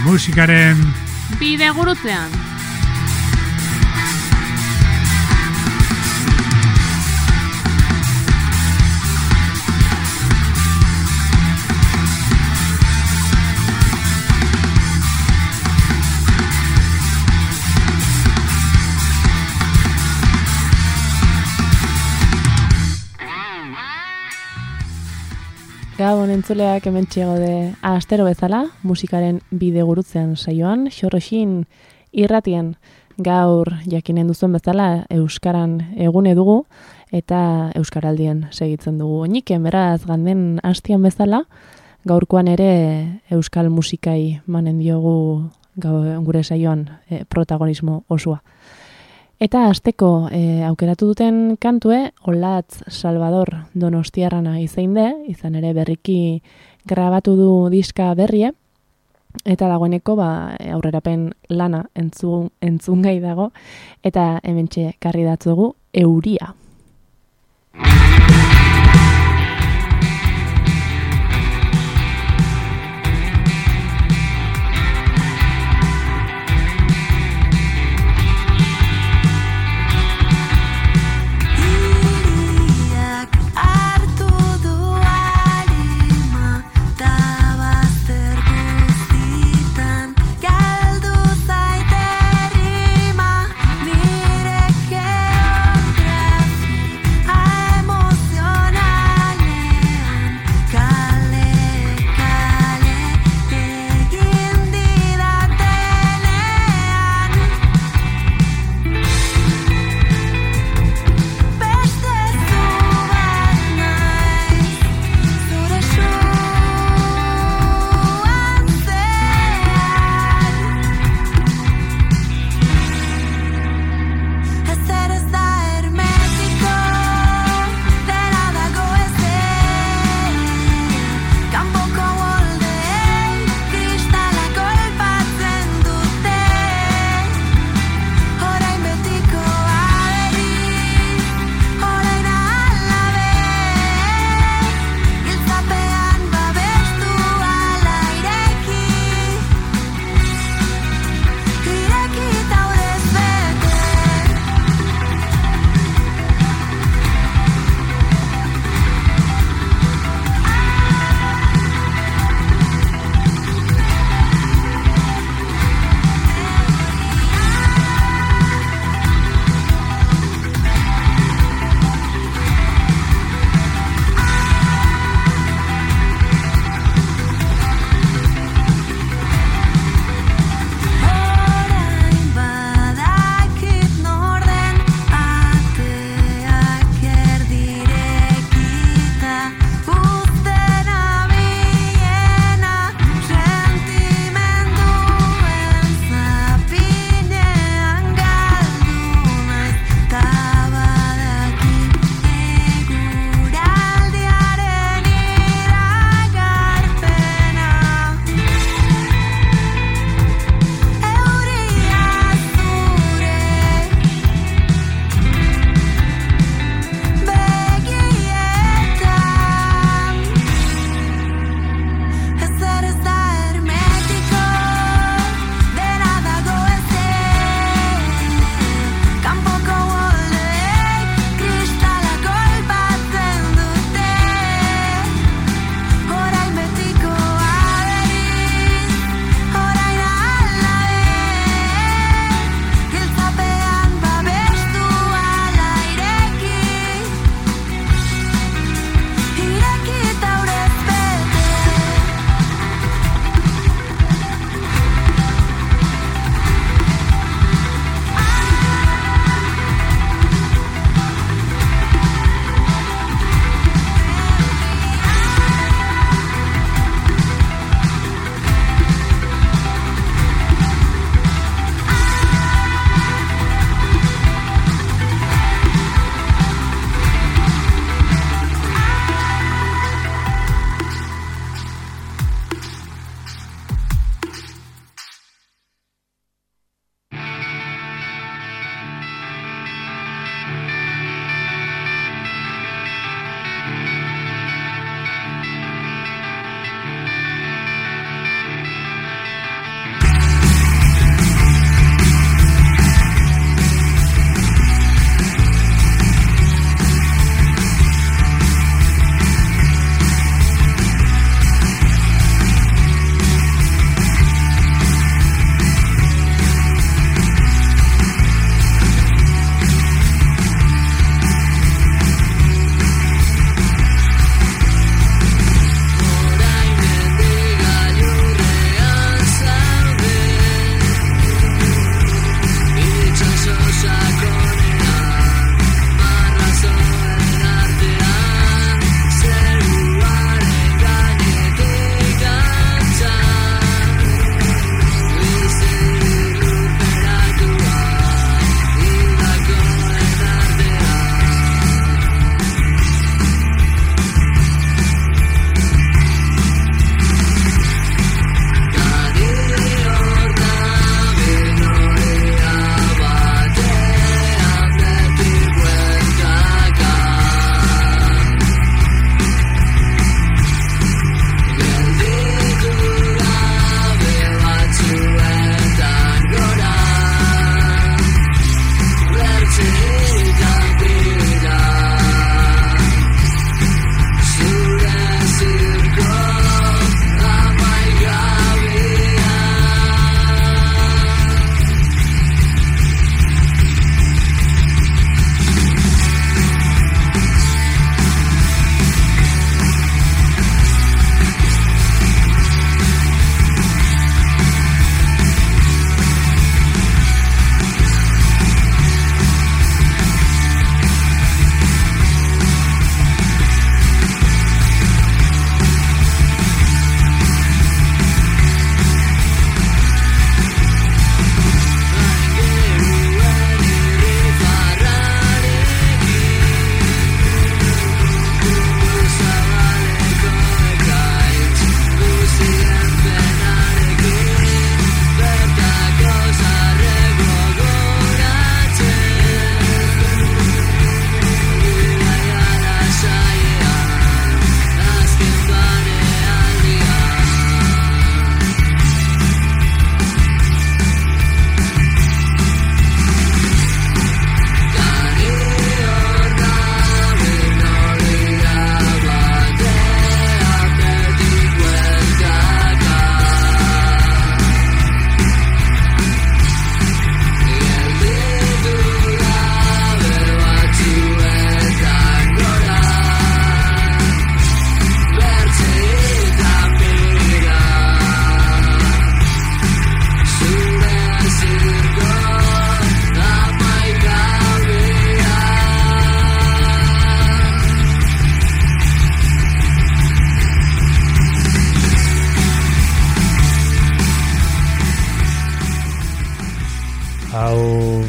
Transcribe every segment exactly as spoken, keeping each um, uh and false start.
musikaren bidegurutzean. Gabon entzuleak hementxe gaude astero bezala, musikaren bidegurutzean saioan, xorroxin irratien gaur jakinen duzuen bezala Euskaran egune dugu eta Euskaraldien segitzen dugu. Oiniken beraz ganden hastian bezala, gaurkoan ere euskal musikai manen diogu gure saioan e, protagonismo osoa. Eta hasteko e, aukeratu duten kantue, Olatz Salvador Donostiarrana izein de, izan ere berriki grabatu du diska berrie, eta dagoeneko ba, aurrerapen lana entzun, entzungai dago, eta hementxe karri datzugu Euria. Nire ke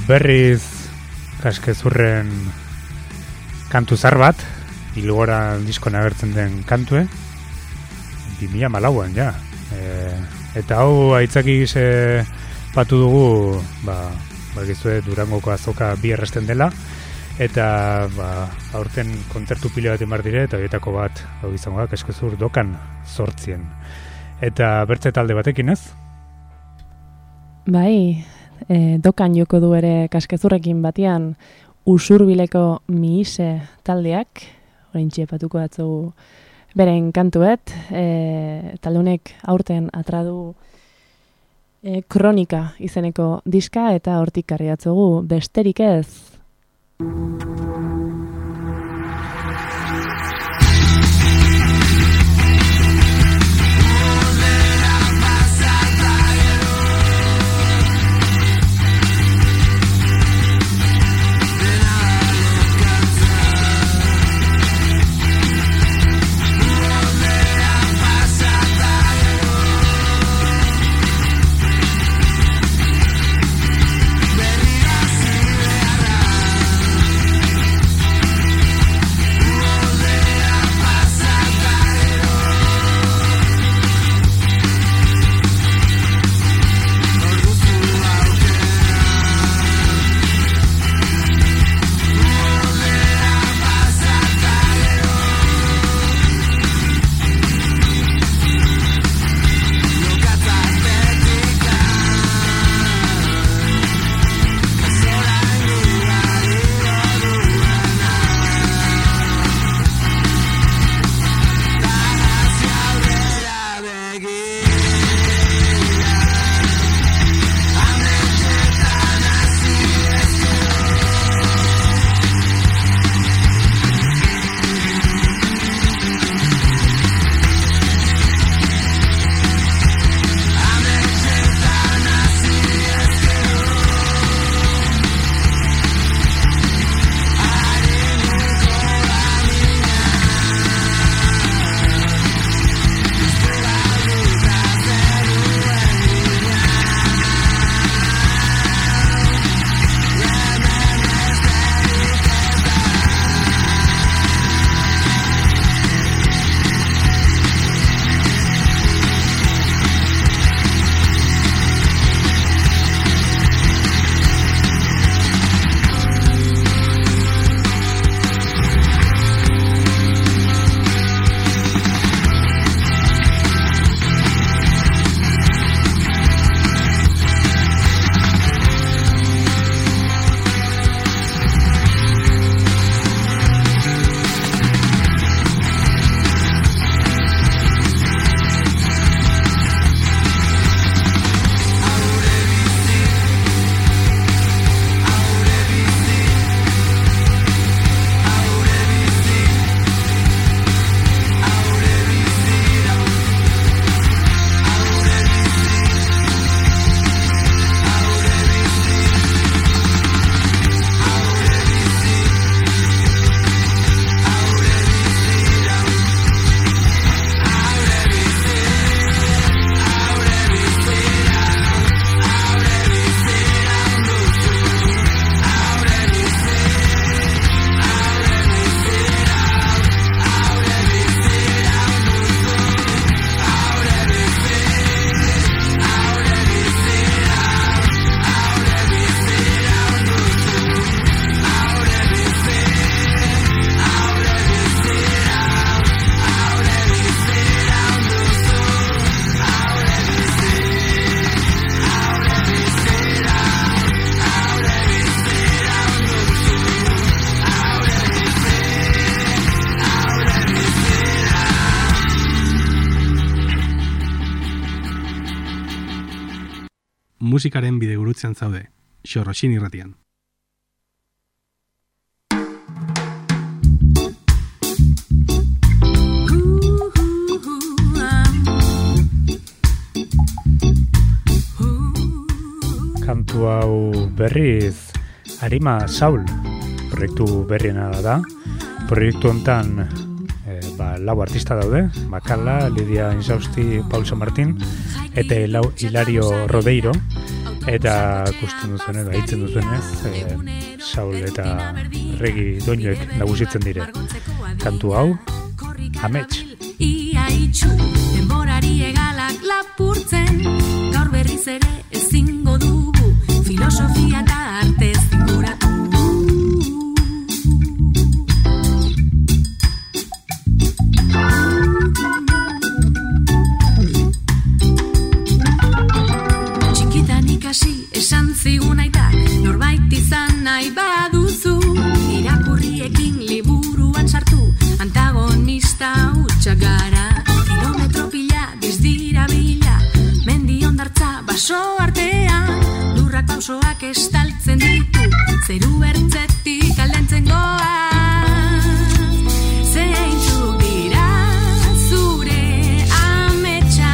berriz Kaskezurren kantu zar bat, Ilgora diskon agertzen den kantue, bi mila hamalauan ja. E, eta hau aitzaki gize batu dugu, ba, bakizue Durangoko azoka bi erresten dela, eta ba, aurten kontzertu pile bat emar dire, eta horietako bat hau izango da, Kaskezur dokan zortzien. Eta bertze talde batekin ez? Bai, e, dokan joko du ere Kaskezurrekin batian Usurbileko Mihise taldeak, orain txepatuko batzugu beren kantuet, e, talde honek aurten atradu e, Kronika izeneko diska, eta hortik karriatzugu besterik ez. Musikaren bidegurutzean zaude, Xorroxin irratian. Kantu hau berriz Arima Saul proiektu berriena da. Proiektu hontan e, ba, lau artista daude, Makala, Lidia Insausti, Paul San Martín eta Hilario Rodeiro. Eta ikusten duzuen edo haitzen duzuenez, e, Saul eta Regi doinuek nagusitzen dire. Kantu hau, Amets. Ia itxu, denborari egalak lapurtzen, gaur berriz ere ezingo dugu, filosofia eta arte zinguratu. Txikitan ikasi esan zigun aitak, norbait izan nahi baduzu, irakurriekin liburuan sartu, antagonista hutsak gara, kilometro pila dizdira bila, mendi ondartza baso artean, lurrak pausoak estaltzen ditu, zeru ertzetik aldentzen goa. Zeintzuk dira zure ametsa,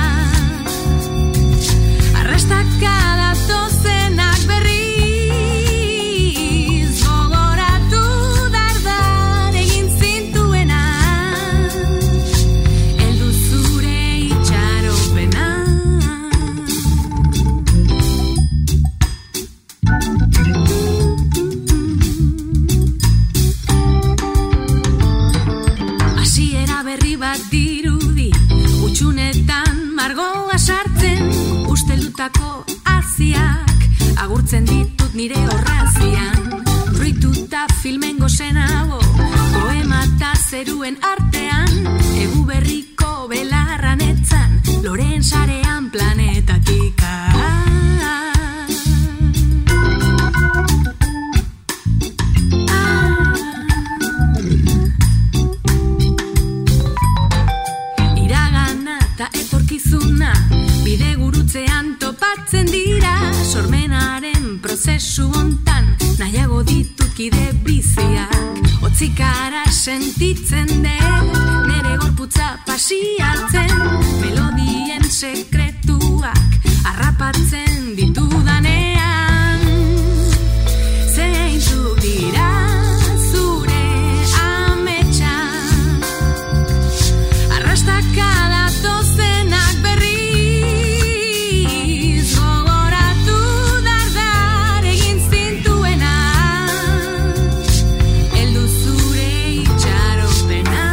arrastakada tozenak berriz, gogoratu dardar egin zintuena, heldu zure itxaropena. Hasiera berri bat dirudi, utxunetan margoa sartzen, usteldutako aziak agurtzen ditut nire horrazian, fruituta filmen gozenago, poema eta zeruen artean, egu berriko belarran etzan, loren sarean planetatika. Iragana eta etorkizuna bide gurutzean topatzen dira, sormenaren prozesu hontan nahiago ditut kide biziak, otzikara sentitzen dut nere gorputza pasiatzen, melodien sekretuak harrapatzen ditudanean. Zeintzuk dira zure ametsa, arrastakada tozenak berriz, gogoratu dardar egin zintuena, heldu zure itxaropena.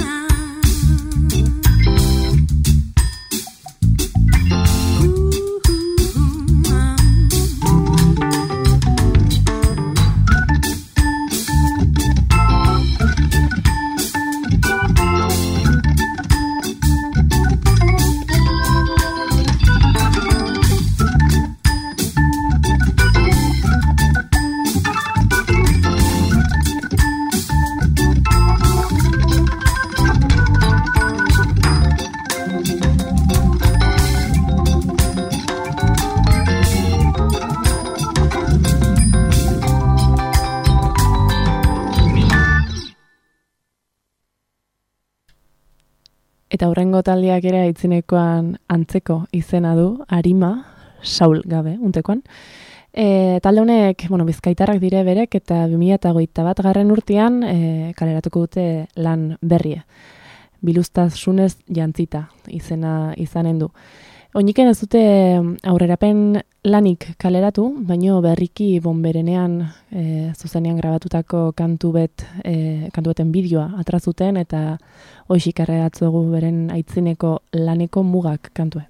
Eta hurrengo taldeak ere aitzinekoan antzeko izena du, Arima, Saul gabe, untekoan. E, talde honek, bueno, bizkaitarrak dire berek, eta bi mila hogeita bat garren urtean e, kaleratuko dute lan berrie. Biluztasunez jantzita izena izanen du. Oiniken ez dute aurrerapen lanik kaleratu, baino berriki bonberenean e, zuzenean grabatutako kantu bet, e, kantu beten bideoa atrazuten, eta hoxik arregatzuegu beren aitzineko laneko mugak kantue.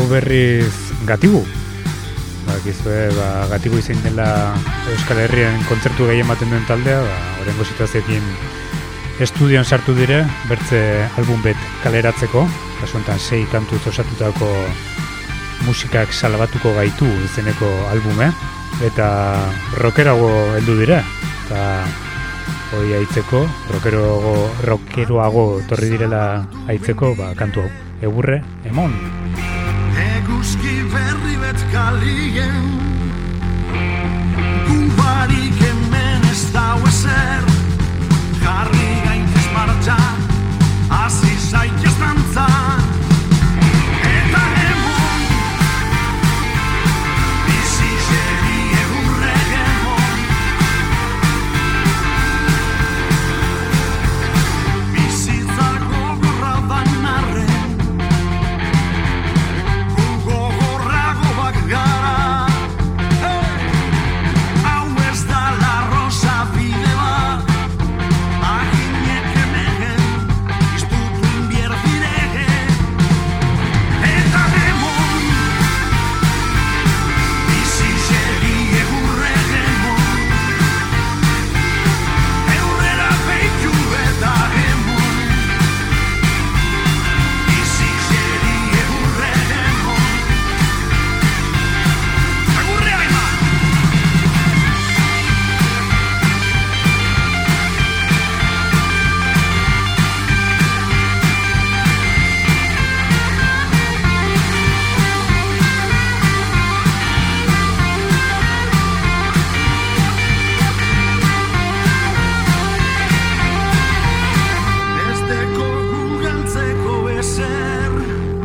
berriz Gatibu. Bakizue, ba, Gatibu izan dela Euskal Herrian kontzertu gehien ematen duen taldea, ba, horrengo situazioekin estudion sartu dire, bertze album bet kaleratzeko, kasu honetan sei kantuz osatutako musikak salbatuko gaitu izeneko albume, eta rockerago heldu dire, eta hori aitzeko, rockeroago, rockeroago torri direla aitzeko, ba, kantu hau, egurre, emon. Eguzki berri bet kalien, gubarik hemen ez dau ezer, jarri gaitez martxa, hasi zaitez dantzan, eta emon, bizi zeri egurre emon, bizitzako gorra dan arren, gu gogorrago bak gara, hey! Hau ez da la rosa bide bat, aginek hemen, iztutu inbierdirege, eta emon, bizi zeri egurre emon, eurrera beitu eta emon, bizi zeri egurre emon, egurre aiba! Ez deko gugantzeko ezer,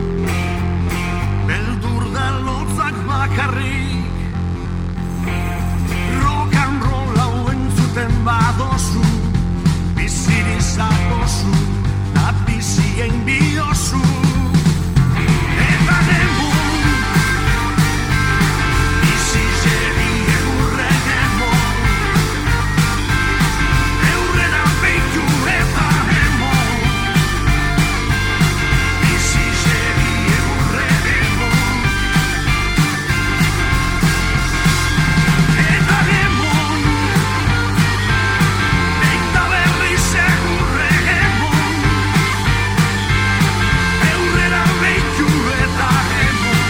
beldur da lotzak bakarrik, rock and roll hau entzuten badozu, biziri zapozu, da bizien biozu, eta emon, bizi zeri egurre emon, eurrera beitu eta emon, bizi zeri egurre emon, eta emon, eta berriz egurre emon, eurrera beitu eta emon,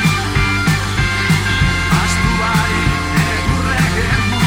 astu bai egurre emon.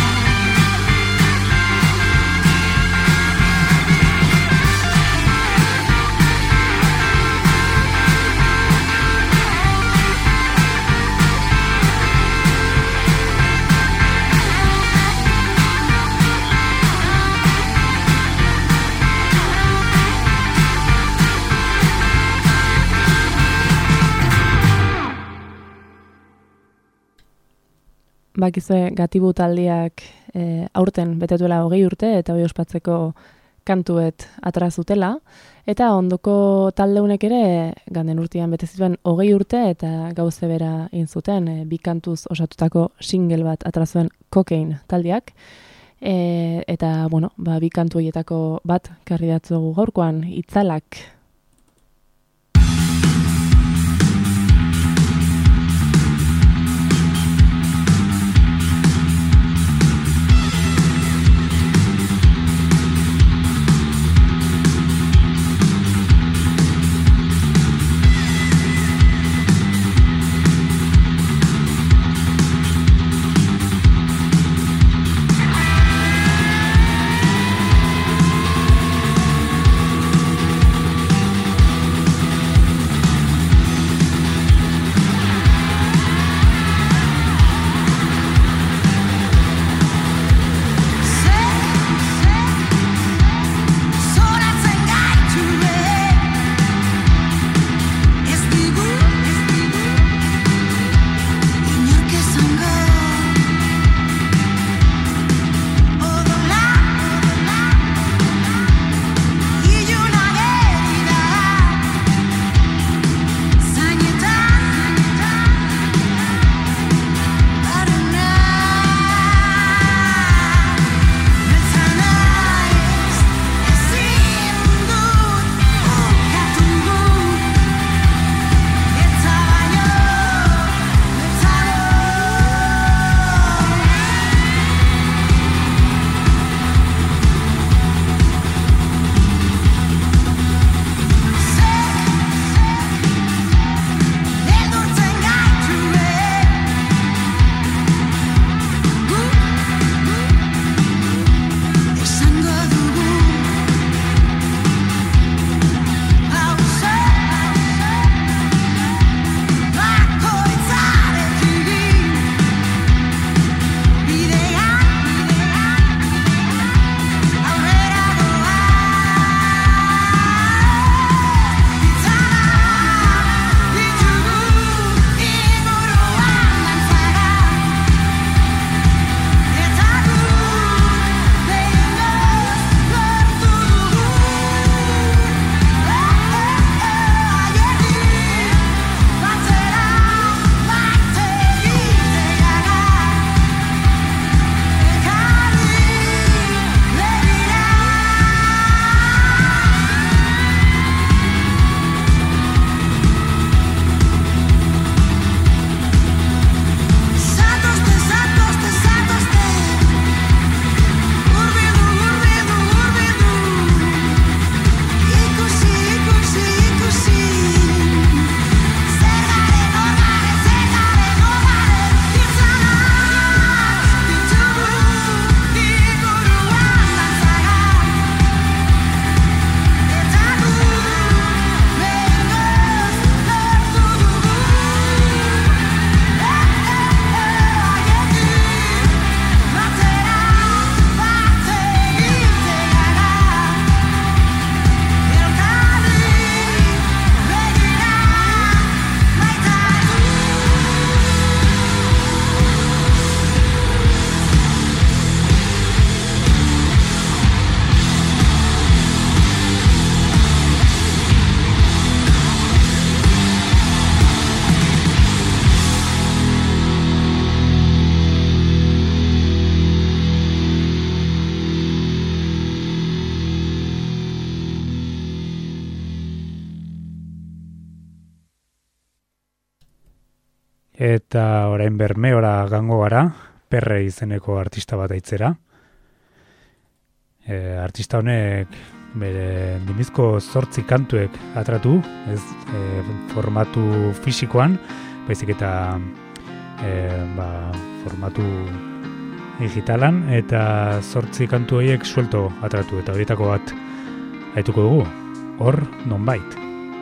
Bakizue Gatibu taldeak e, aurten betetuela hogei urte eta hori ospatzeko kantuet atrazutela. Eta ondoko taldeunek ere ganden urtean bete zituen hogei urte eta gauze bera egin zuten e, bi kantuz osatutako single bat atrazuen Cocaine taldeak. E, eta, bueno, ba, bi kantu horietako bat karri datzugu gaurkoan, Itzalak. Itzalak Eta orain Bermeora gango gara, Perre izeneko artista bat aitzera. E, artista honek bere dimizko zortzi kantuek atratu, ez e, formatu fisikoan, baizik eta e, ba, formatu digitalan, eta zortzi kantu horiek suelto atratu, eta horietako bat aituko dugu, hor nonbait.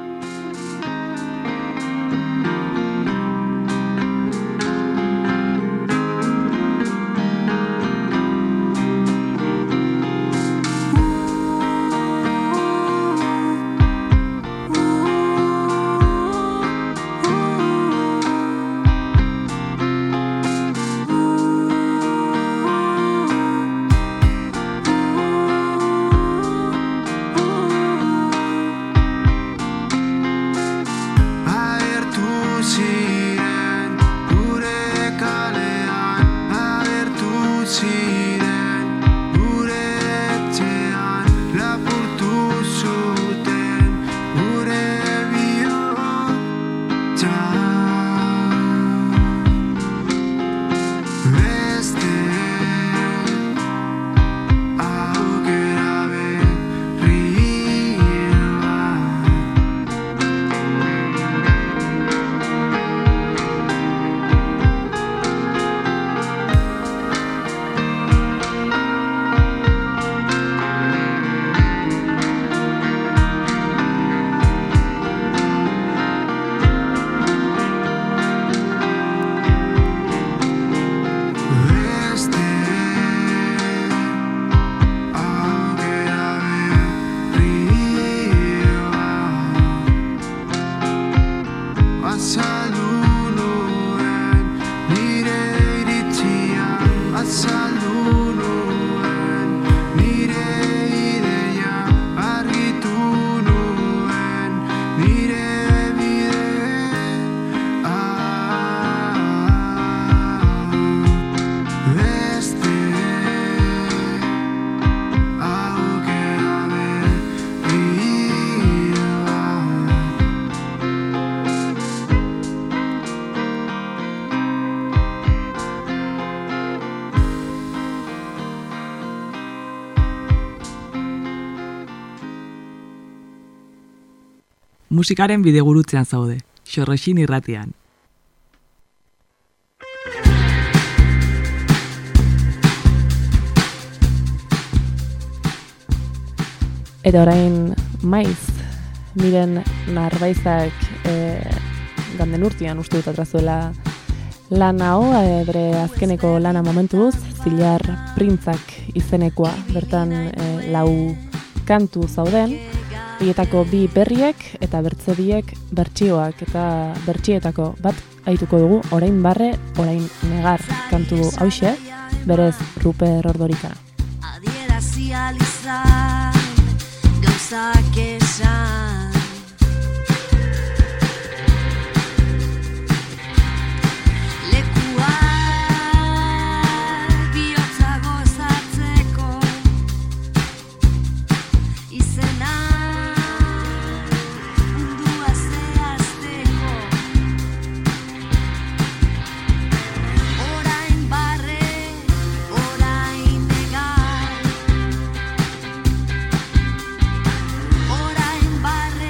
Musikaren bidegurutzean zaude, Xorroxin irratian. Eta orain maiz, miren narbaizak e, ganden urtean uste dut atrazuela lan hau, e, bere azkeneko lana momentuz, Zilar Printzak izenekoa, bertan e, lau kantu zauden, bietako bi berriek eta bertze biek bertsioak, eta bertsietako bat aituko dugu orain barre, orain negar kantu hauxe, berez Ruper Ordorika. Adierazi alizan, gauzak esan, lekua bihotza gozatzeko, izena mundua zehazteko, orain barre, orain negar, orain barre.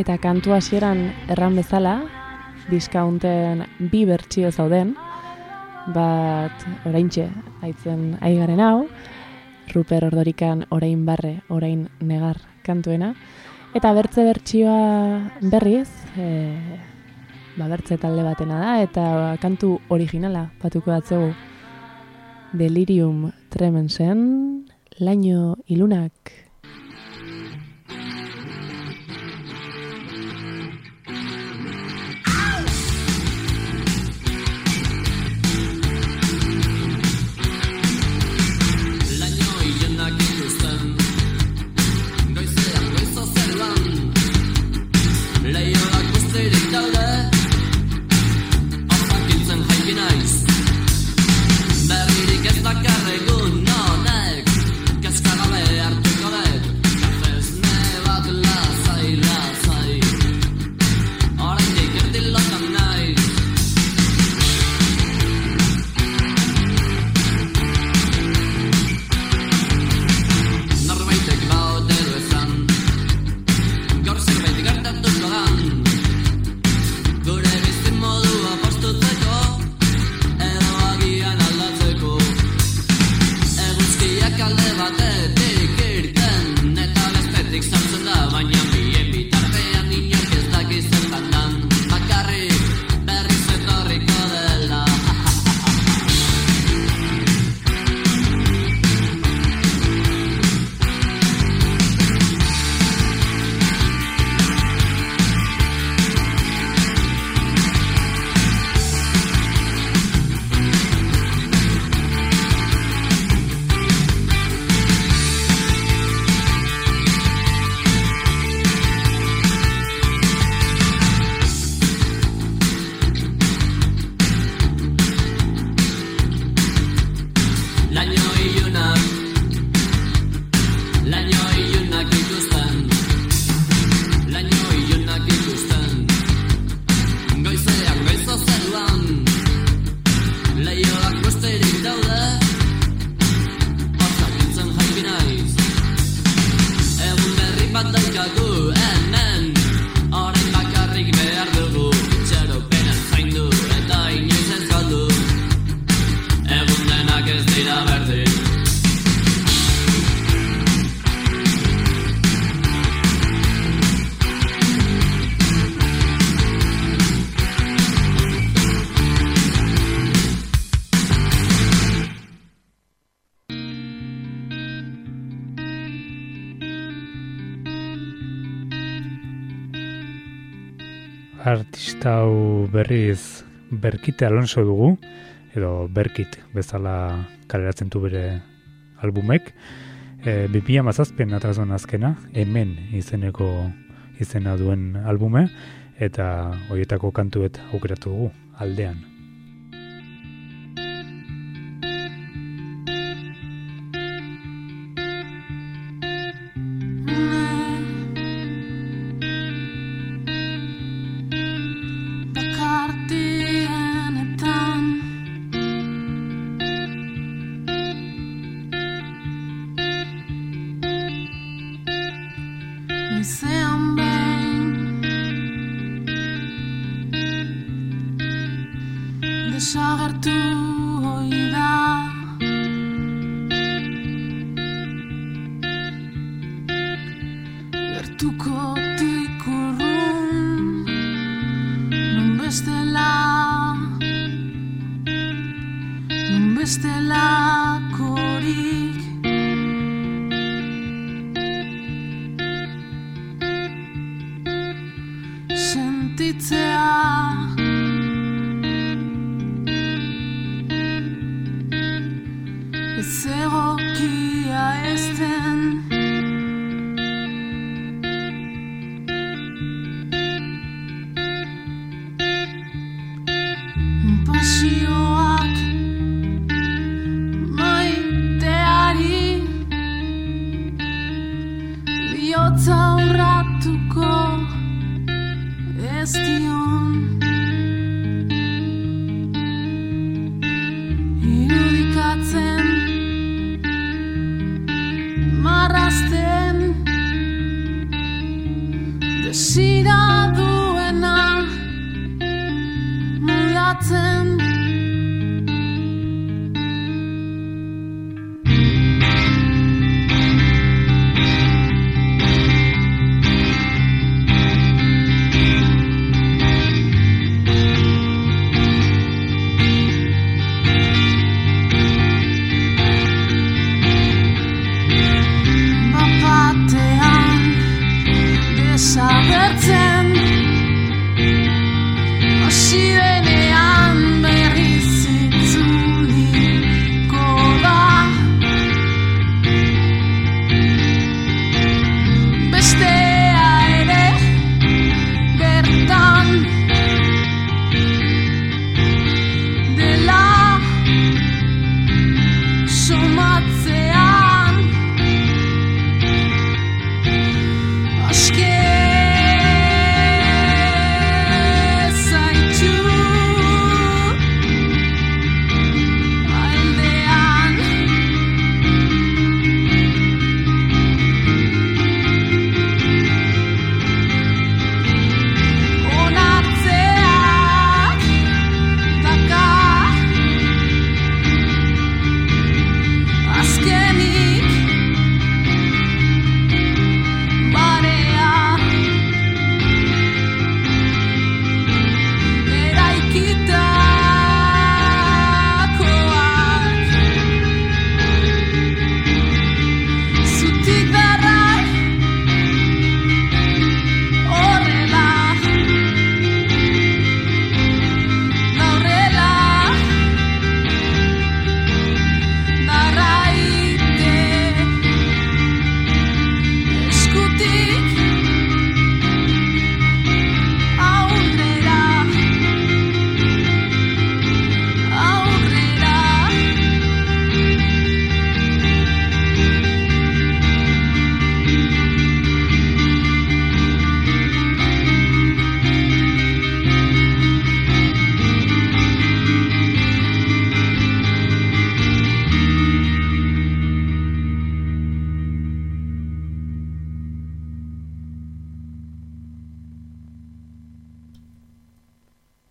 Eta kantu hasieran erran bezala, diskaunten bi bertsio zauden, bat oraintxe aitzen aigaren hau, Ruper Ordorikan orain barre, orain negar kantuena, eta bertze bertsioa berriz, e, ba bertze talde batena da, eta kantu originala batuko datzegu Delirium Tremensen, Laino Ilunak. Artista hau berriz Berkite Alonso dugu, edo Berkit bezala kaleratzen du bere albumek. E, bi mila hamazazpian atrazon azkena, Hemen izeneko izena duen albume, eta horietako kantuet aukeratu dugu, Aldean.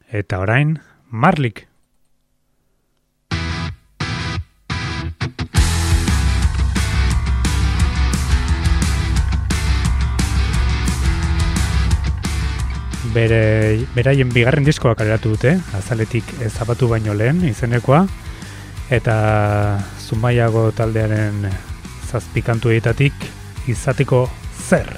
Eta orain, Marlik. Bere, beraien bigarren diskoa kaleratu dute, azaletik ezabatu baino lehen izenekoa, eta Zumaiago taldearen zazpikantu egitatik izateko zer.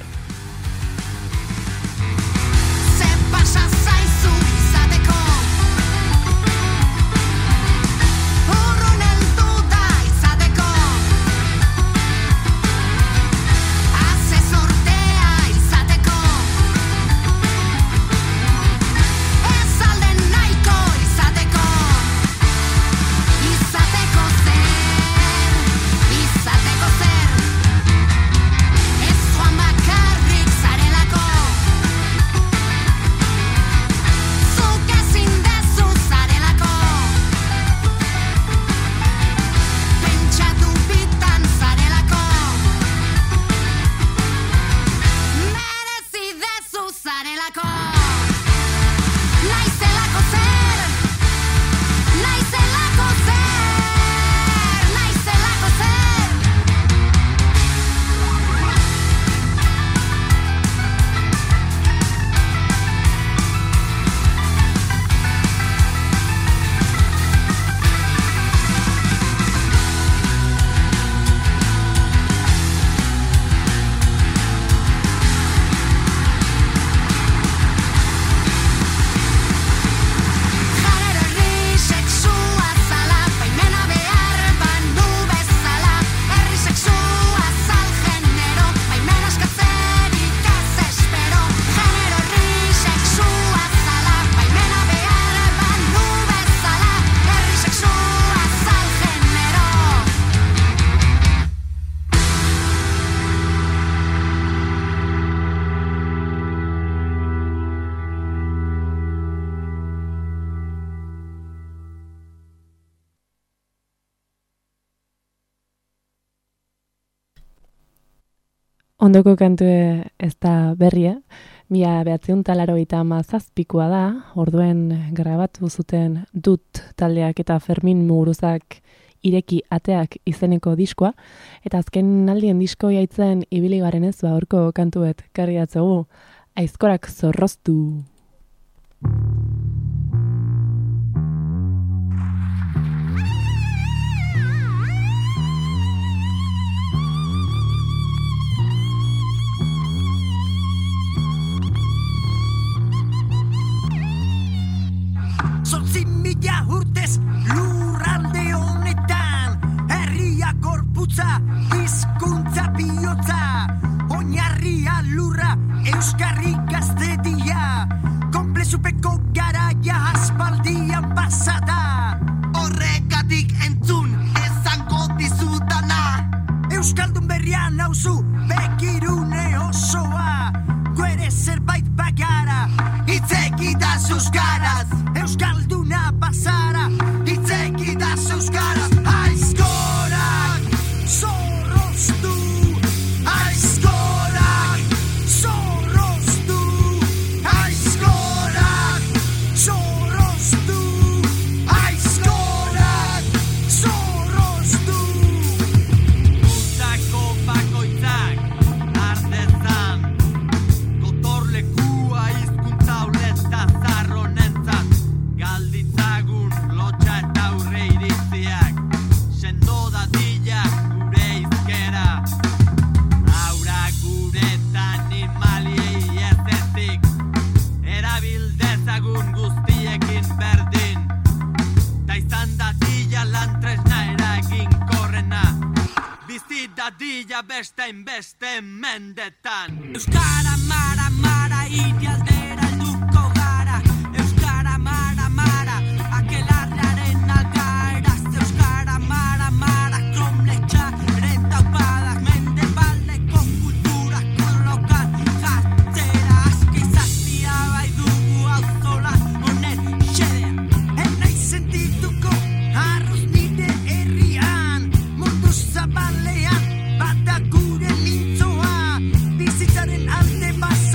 Ondoko kantue ez da berria, mila behatziehun eta laurogeita hamazazpikoa da, orduen grabatu zuten Dut taldeak eta Fermin Muguruzak Ireki ateak izeneko diskoa, eta azken aldien disko jaitzen ibili garen ez ba horko kantuet karri datzugu, Aizkorak zorroztu. Zortzi mila urtez lurralde honetan, herria gorputza, hizkuntza bihotza, oinarria lurra, euskarri gaztedia, konplezupeko garaia aspaldian pasada. Horregatik entzun ezango dizudana, euskaldun berria nauzu begirune osoa, guere zerbait bagara, itzegitaz euskaraz, euskalduna bazara, itzegitaz euskaraz. Aizkorak zorroztu, aizkorak zorroztu, aizkorak zorroztu, aizkorak zorroztu. Guztako bakoitzak artezan, gotorlekua hizkuntza uleta zarronentzat, galditzagun lotxa eta aurre iritziak, sendo dadila gure izkera, aura guretan animaliei ez ezik, erabildezagun guztiekin berdin, ta izan dadila lan tresna eragin korrena, bizi dadila bestein beste mendetan. Euskara mara mara hiri aldera helduko gara, euskara mara mara akelarraren algaraz, euskara mara mara kromletxaren taupadak, mendebaldeko kultura kolokan jartzera, aski zaztia bai dugu auzola honen xedea. Enaiz sentituko arroz nire herrian, mundu zabalean bada gure mintzoa, bizitzaren alde baz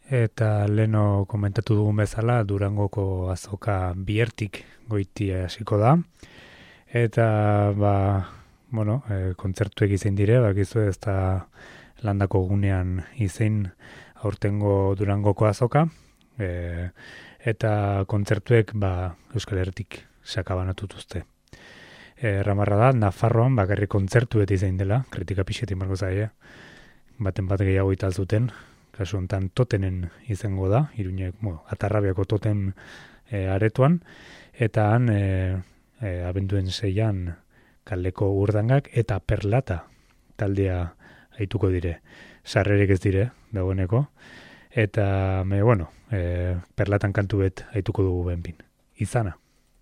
Eta leno komentatu dugun bezala, Durangoko azoka biertik goiti hasiko da. Eta, ba, bueno, e, kontzertuek izain dire, bakizu ez da landako gunean izein aurtengo Durangoko azoka. E, eta kontzertuek, ba, Euskal Herritik sakabanatutuzte. Erramarra da, Nafarroan bakarrik kontzertu beti zein dela, kritika pixetin marko zaia, baten bat gehiago itazuten, kasu honetan totenen izango da, Iruñek, bueno, Atarrabiako toten e, aretoan, eta han e, e, abenduen zeian Kaldeko Urdangak eta Perlata taldea aituko dire, sarrerik ez dire, dagoeneko, eta, me, bueno, e, Perlatan kantu bet aituko dugu benpin, Izana.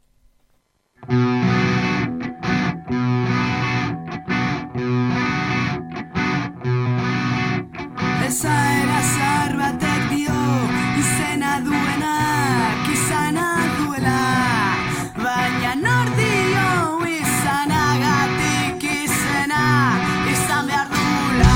Esaera zahar batek dio, izena duenak izana duela, baina nor dio izanagatik izena izan behar duela.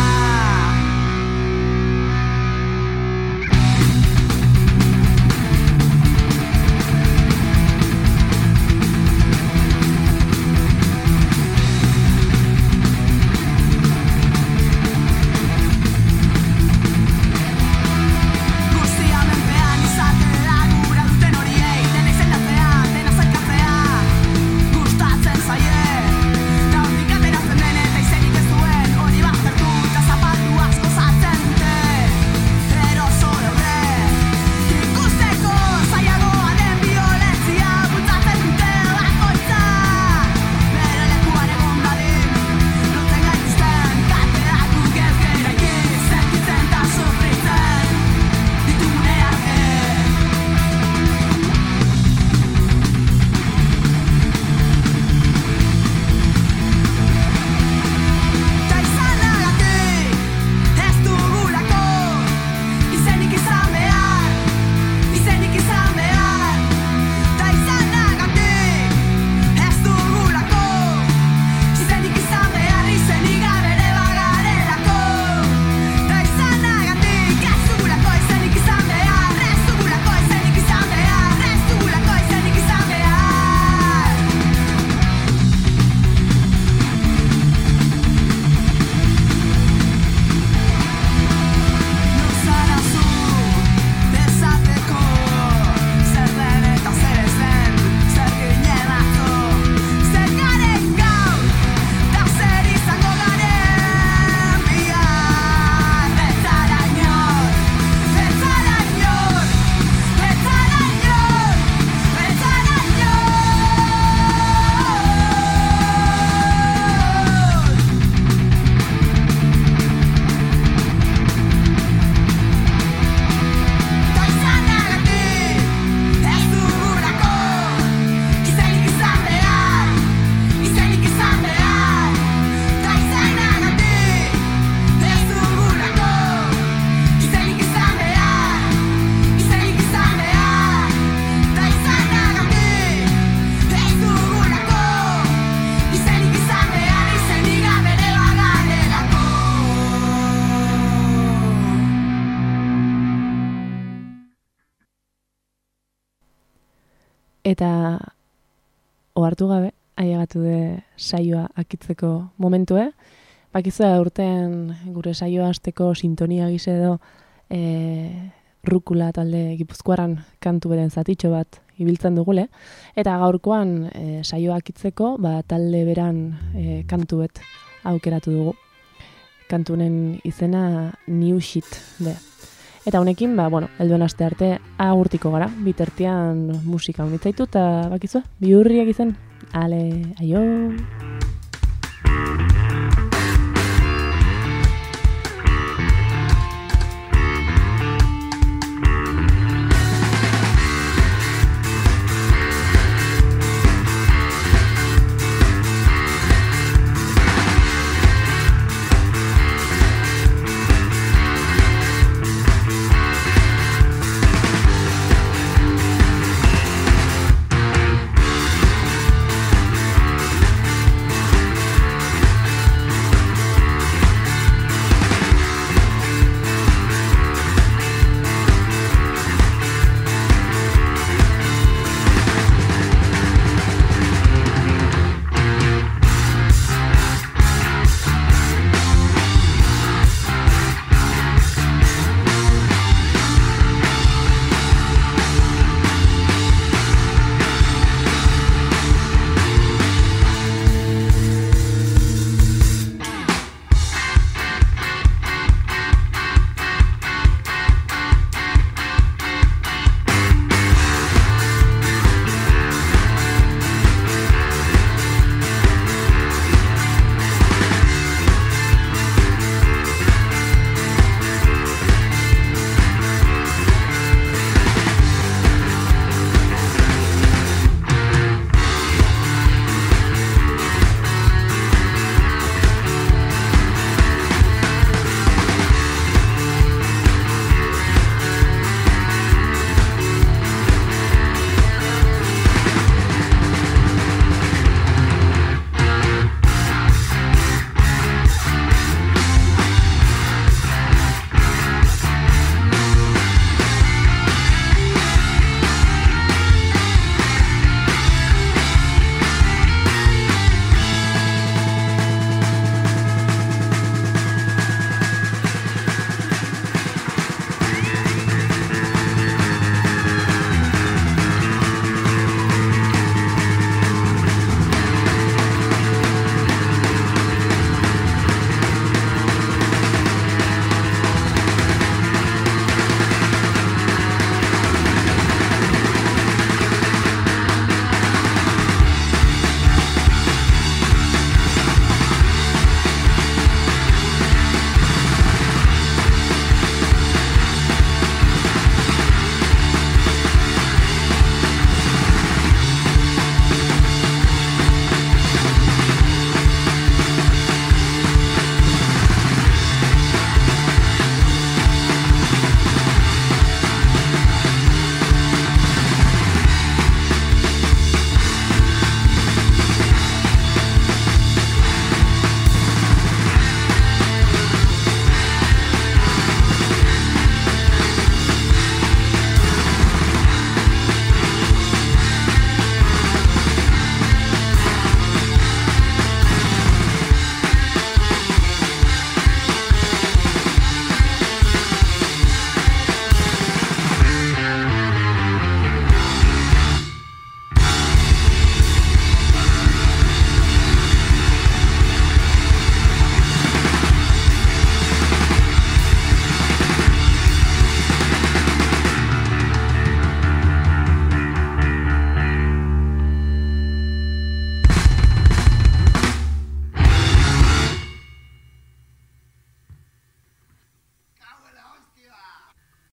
Eta ohartu gabe, ailegatu de saioa akitzeko momentue. Bakizu urtean gure saioa hasteko sintonia gise edo e, Rukula talde Gipuzkoaran kantu beren zatitxo bat ibiltzen dugule. Eta gaurkoan e, saioa akitzeko ba, talde beran e, kantu bet aukeratu dugu. Kantunen izena New Shit de. Eta honekin, ba, bueno, helduen aste arte agurtiko gara, bitartean musika unitzaitu, eta bakizu, bihurriak izan, ale, aio!